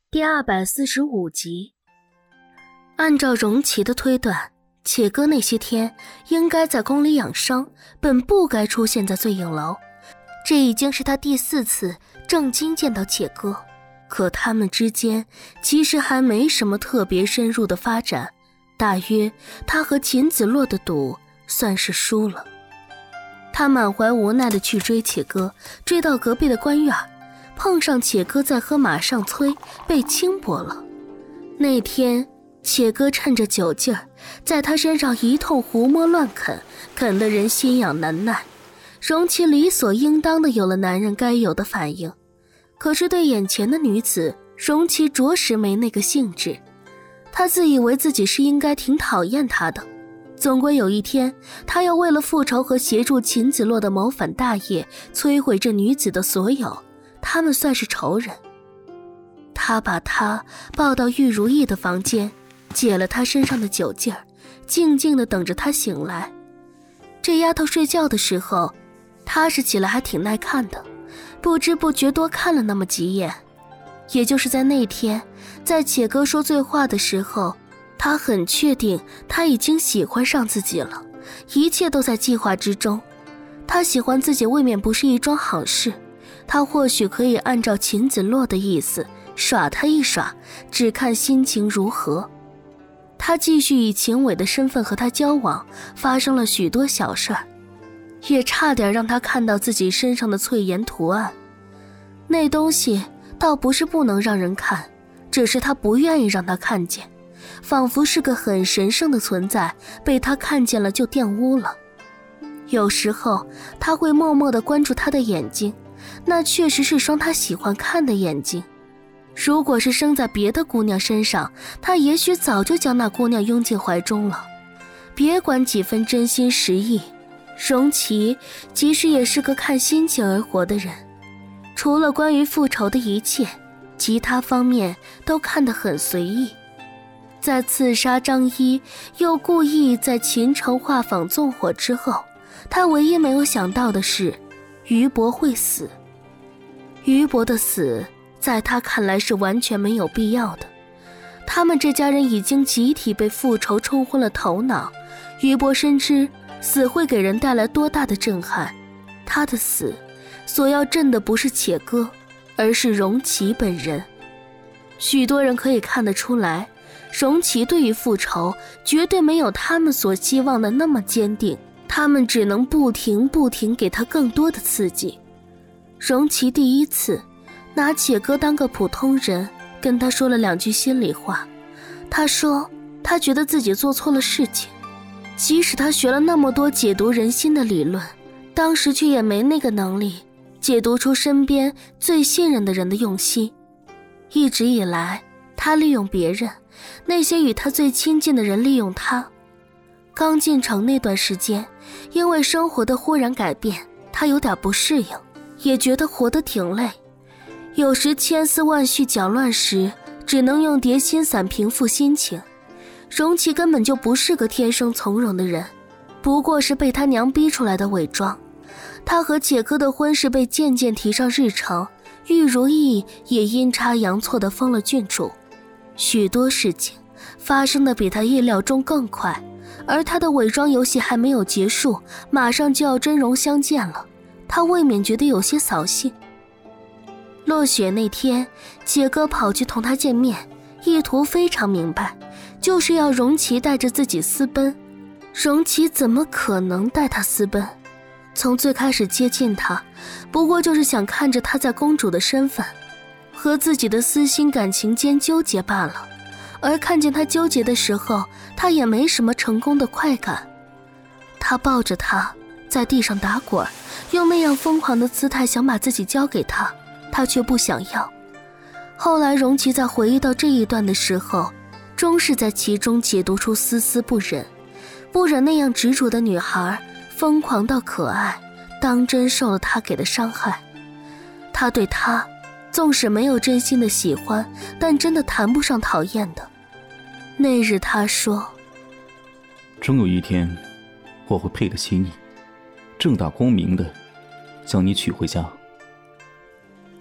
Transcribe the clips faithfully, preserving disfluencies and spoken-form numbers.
第二百四十五集。按照荣琪的推断，且哥那些天应该在宫里养伤，本不该出现在醉影楼。这已经是他第四次正经见到且哥，可他们之间其实还没什么特别深入的发展，大约他和秦子洛的赌算是输了。他满怀无奈地去追且哥，追到隔壁的官院，碰上且哥在喝马上催，被轻薄了。那天且哥趁着酒劲儿，在他身上一通胡摸乱啃，啃得人心痒难耐。荣琪理所应当的有了男人该有的反应，可是对眼前的女子，荣琪着实没那个兴致。他自以为自己是应该挺讨厌她的，总归有一天他要为了复仇和协助秦子洛的谋反大业，摧毁这女子的所有，他们算是仇人。他把她抱到玉如意的房间，解了她身上的酒劲儿，静静地等着她醒来。这丫头睡觉的时候，踏实起来还挺耐看的，不知不觉多看了那么几眼。也就是在那天，在且哥说醉话的时候，他很确定他已经喜欢上自己了，一切都在计划之中。他喜欢自己未免不是一桩好事，他或许可以按照秦子洛的意思耍他一耍，只看心情如何。他继续以秦伟的身份和他交往，发生了许多小事儿，也差点让他看到自己身上的翠岩图案。那东西倒不是不能让人看，只是他不愿意让他看见，仿佛是个很神圣的存在，被他看见了就玷污了。有时候他会默默地关注他的眼睛，那确实是双他喜欢看的眼睛。如果是生在别的姑娘身上，他也许早就将那姑娘拥进怀中了。别管几分真心实意，荣琪其实也是个看心情而活的人，除了关于复仇的一切，其他方面都看得很随意。在刺杀张一，又故意在秦城画舫纵火之后，他唯一没有想到的是于伯会死。于伯的死在他看来是完全没有必要的，他们这家人已经集体被复仇冲昏了头脑。于伯深知死会给人带来多大的震撼，他的死所要震的不是且哥，而是荣琪本人。许多人可以看得出来，荣琪对于复仇绝对没有他们所希望的那么坚定，他们只能不停不停给他更多的刺激。荣琪第一次拿且哥当个普通人，跟他说了两句心里话。他说他觉得自己做错了事情，即使他学了那么多解读人心的理论，当时却也没那个能力解读出身边最信任的人的用心。一直以来他利用别人，那些与他最亲近的人利用他。刚进城那段时间，因为生活的忽然改变，他有点不适应，也觉得活得挺累。有时千丝万绪搅乱时，只能用叠心散平复心情。荣琪根本就不是个天生从容的人，不过是被他娘逼出来的伪装。他和且哥的婚事被渐渐提上日程，玉如意也阴差阳错地封了郡主。许多事情发生的比他意料中更快，而他的伪装游戏还没有结束，马上就要真容相见了，他未免觉得有些扫兴。落雪那天，且哥跑去同他见面，意图非常明白，就是要荣琪带着自己私奔。荣琪怎么可能带他私奔？从最开始接近他，不过就是想看着他在公主的身份和自己的私心感情间纠结罢了，而看见他纠结的时候，他也没什么成功的快感。他抱着他在地上打滚，用那样疯狂的姿态想把自己交给他，他却不想要。后来荣琪在回忆到这一段的时候，终是在其中解读出丝丝不忍，不忍那样执着的女孩疯狂到可爱，当真受了他给的伤害。他对他纵使没有真心的喜欢，但真的谈不上讨厌的。那日他说， 终有一天我会配得起你，正大光明的将你娶回家。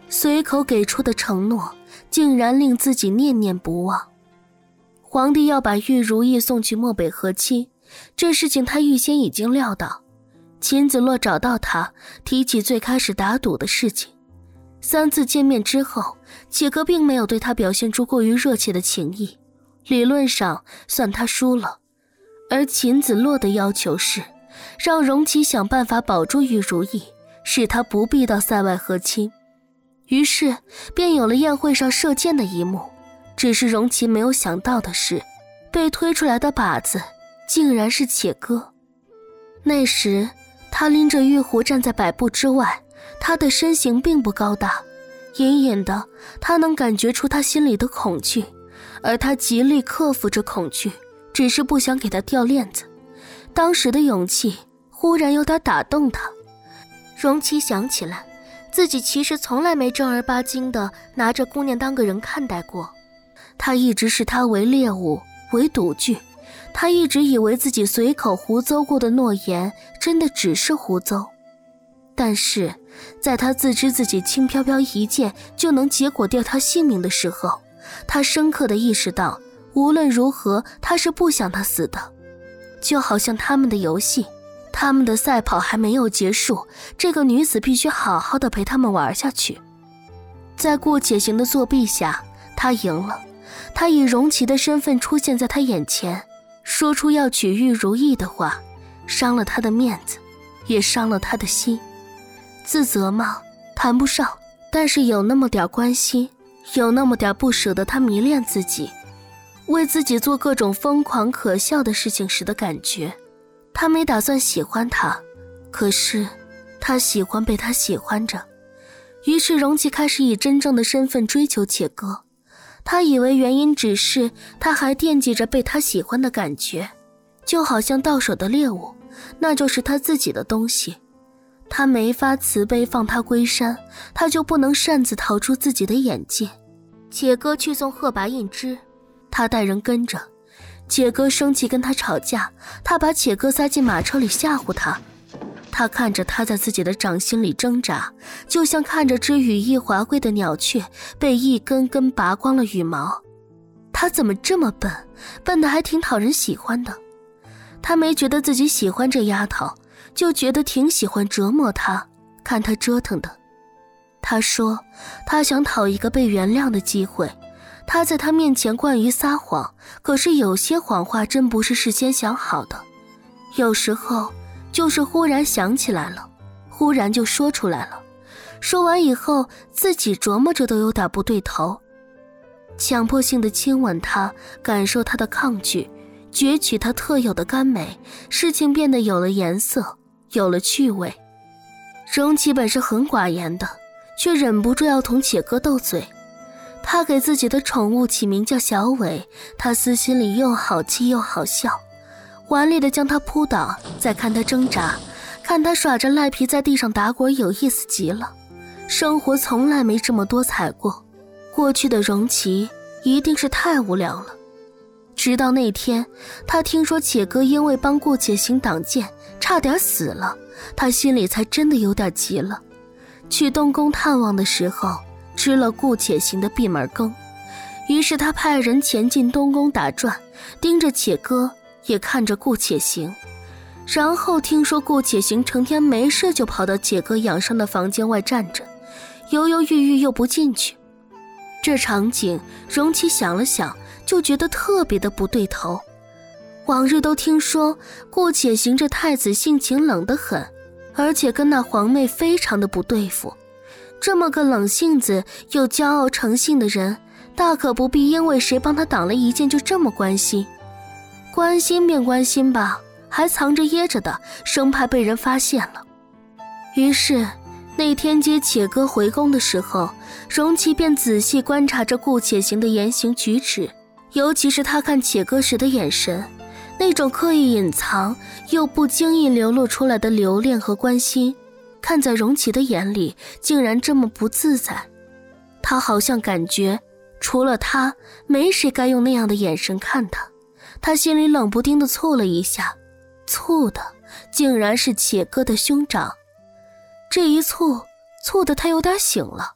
随口给出的承诺竟然令自己念念不忘。皇帝要把玉如意送去漠北和亲，这事情他预先已经料到。秦子洛找到他，提起最开始打赌的事情。三次见面之后，且哥并没有对他表现出过于热切的情谊，理论上算他输了。而秦子洛的要求是让荣琪想办法保住玉如意，使他不必到塞外和亲。于是便有了宴会上射箭的一幕。只是荣琪没有想到的是，被推出来的靶子竟然是且哥。那时他拎着玉壶站在百步之外，他的身形并不高大，隐隐的他能感觉出他心里的恐惧，而他极力克服着恐惧，只是不想给他掉链子。当时的勇气忽然有点打动他。荣琪想起来，自己其实从来没正儿八经的拿着姑娘当个人看待过。他一直视她为猎物，为赌具。他一直以为自己随口胡诌过的诺言真的只是胡诌。但是在他自知自己轻飘飘一剑就能结果掉他性命的时候，他深刻地意识到，无论如何他是不想他死的。就好像他们的游戏，他们的赛跑还没有结束，这个女子必须好好的陪他们玩下去。在顾且行的作弊下，他赢了。他以荣琪的身份出现在他眼前，说出要娶玉如意的话，伤了他的面子，也伤了他的心。自责吗？谈不上，但是有那么点关心，有那么点不舍得他迷恋自己，为自己做各种疯狂可笑的事情时的感觉。他没打算喜欢他，可是他喜欢被他喜欢着。于是荣琪开始以真正的身份追求且哥。他以为原因只是他还惦记着被他喜欢的感觉，就好像到手的猎物，那就是他自己的东西。他没法慈悲放他归山，他就不能擅自逃出自己的眼界。且哥去送鹤拔印之，他带人跟着。且哥生气跟他吵架，他把且哥塞进马车里吓唬他。他看着他在自己的掌心里挣扎，就像看着只羽翼华贵的鸟雀被一根根拔光了羽毛。他怎么这么笨，笨得还挺讨人喜欢的。他没觉得自己喜欢这丫头，就觉得挺喜欢折磨她，看她折腾的。他说他想讨一个被原谅的机会。他在他面前惯于撒谎，可是有些谎话真不是事先想好的，有时候就是忽然想起来了，忽然就说出来了。说完以后，自己琢磨着都有点不对头。强迫性的亲吻他，感受他的抗拒，攫取他特有的甘美，事情变得有了颜色，有了趣味。荣琪本是很寡言的，却忍不住要同且哥斗嘴。他给自己的宠物起名叫小伟，他私心里又好气又好笑，顽劣地将他扑倒，再看他挣扎，看他耍着赖皮在地上打滚，有意思极了。生活从来没这么多彩过。过去的荣琪一定是太无聊了。直到那天，他听说且哥因为帮顾且行挡箭差点死了，他心里才真的有点急了。去东宫探望的时候，吃了顾且行的闭门羹，于是他派人前进东宫打转，盯着且哥，也看着顾且行。然后听说顾且行成天没事就跑到且哥养伤的房间外站着，犹犹豫豫又不进去。这场景荣琪想了想，就觉得特别的不对头。往日都听说顾且行这太子性情冷得很，而且跟那皇妹非常的不对付。这么个冷性子又骄傲成性的人，大可不必因为谁帮他挡了一箭就这么关心。关心便关心吧，还藏着掖着的，生怕被人发现了。于是那天接且哥回宫的时候，荣琪便仔细观察着顾且行的言行举止，尤其是他看且哥时的眼神，那种刻意隐藏又不经意流露出来的留恋和关心，看在荣琪的眼里竟然这么不自在。他好像感觉除了他，没谁该用那样的眼神看他。他心里冷不丁地蹙了一下，蹙的竟然是且哥的兄长。这一蹙，蹙得他有点醒了。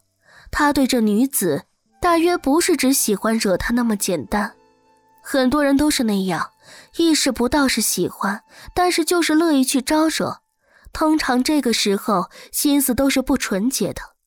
他对这女子大约不是只喜欢惹她那么简单。很多人都是那样，意识不到是喜欢，但是就是乐意去招惹。通常这个时候心思都是不纯洁的。